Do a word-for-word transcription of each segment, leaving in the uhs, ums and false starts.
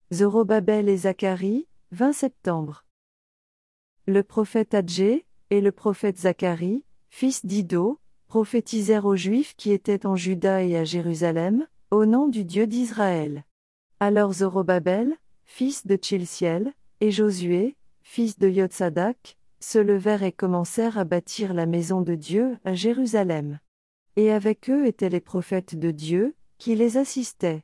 Zorobabel et Zacharie, vingt septembre. Le prophète Agé, et le prophète Zacharie, fils d'Iddo, prophétisèrent aux Juifs qui étaient en Juda et à Jérusalem, au nom du Dieu d'Israël. Alors Zorobabel, fils de Tchilsiel, et Josué, fils de Yotsadak, se levèrent et commencèrent à bâtir la maison de Dieu à Jérusalem. Et avec eux étaient les prophètes de Dieu, qui les assistaient.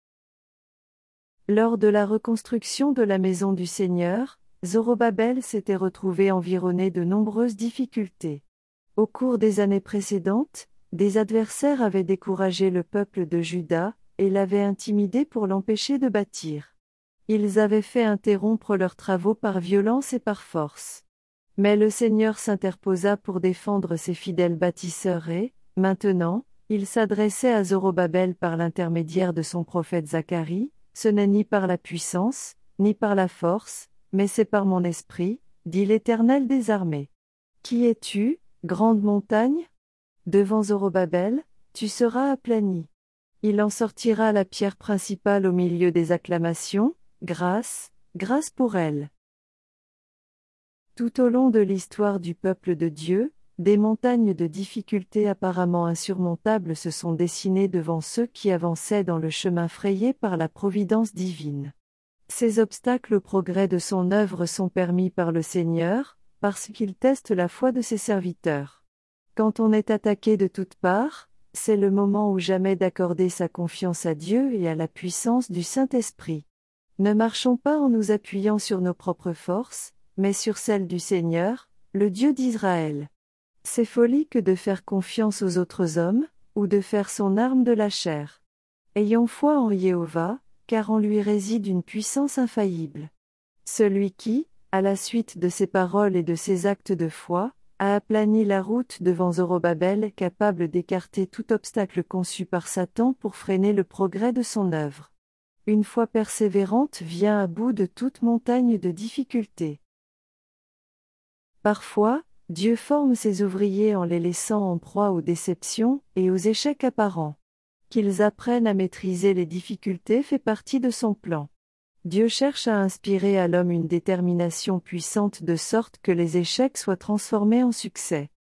Lors de la reconstruction de la maison du Seigneur, Zorobabel s'était retrouvé environné de nombreuses difficultés. Au cours des années précédentes, des adversaires avaient découragé le peuple de Juda, et l'avaient intimidé pour l'empêcher de bâtir. Ils avaient fait interrompre leurs travaux par violence et par force. Mais le Seigneur s'interposa pour défendre ses fidèles bâtisseurs et, maintenant, il s'adressait à Zorobabel par l'intermédiaire de son prophète Zacharie. Ce n'est ni par la puissance, ni par la force, mais c'est par mon esprit, dit l'Éternel des armées. Qui es-tu, grande montagne? Devant Zorobabel, tu seras aplani. Il en sortira la pierre principale au milieu des acclamations, grâce, grâce pour elle. Tout au long de l'histoire du peuple de Dieu, des montagnes de difficultés apparemment insurmontables se sont dessinées devant ceux qui avançaient dans le chemin frayé par la providence divine. Ces obstacles au progrès de son œuvre sont permis par le Seigneur, parce qu'il teste la foi de ses serviteurs. Quand on est attaqué de toutes parts, c'est le moment ou jamais d'accorder sa confiance à Dieu et à la puissance du Saint-Esprit. Ne marchons pas en nous appuyant sur nos propres forces, mais sur celles du Seigneur, le Dieu d'Israël. C'est folie que de faire confiance aux autres hommes, ou de faire son arme de la chair. Ayons foi en Jéhovah, car en lui réside une puissance infaillible. Celui qui, à la suite de ses paroles et de ses actes de foi, a aplani la route devant Zorobabel, capable d'écarter tout obstacle conçu par Satan pour freiner le progrès de son œuvre. Une foi persévérante vient à bout de toute montagne de difficultés. Parfois, Dieu forme ses ouvriers en les laissant en proie aux déceptions et aux échecs apparents. Qu'ils apprennent à maîtriser les difficultés fait partie de son plan. Dieu cherche à inspirer à l'homme une détermination puissante de sorte que les échecs soient transformés en succès.